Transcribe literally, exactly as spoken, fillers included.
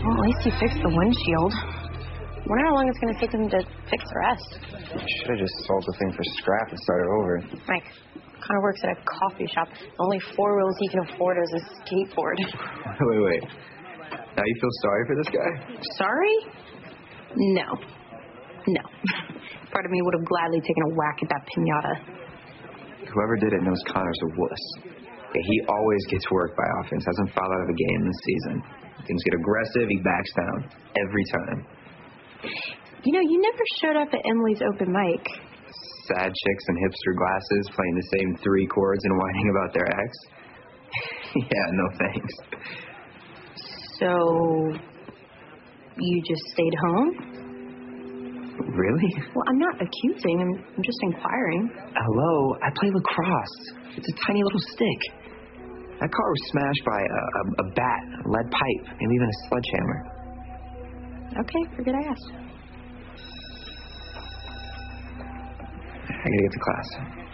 Well, at least he fixed the windshield. Wonder how long it's going to take him to fix the rest. Should have just sold the thing for scrap and started over. Mike kind of works at a coffee shop. The only four wheels he can afford is a skateboard. Wait, wait. Now you feel sorry for this guy? Sorry? No. No. Part of me would have gladly taken a whack at that pinata. Whoever did it knows Connor's a wuss. Yeah, he always gets worked by offense, hasn't fouled out of a game this season. Things get aggressive, he backs down. Every time. You know, you never showed up at Emily's open mic. Sad chicks in hipster glasses playing the same three chords and whining about their ex? Yeah, no thanks. So, you just stayed home? Really? Well, I'm not accusing, I'm, I'm just inquiring. Hello, I play lacrosse. It's a tiny little stick. That car was smashed by a, a, a bat, a lead pipe, maybe even a sledgehammer. Okay, forget I asked. I gotta get to class.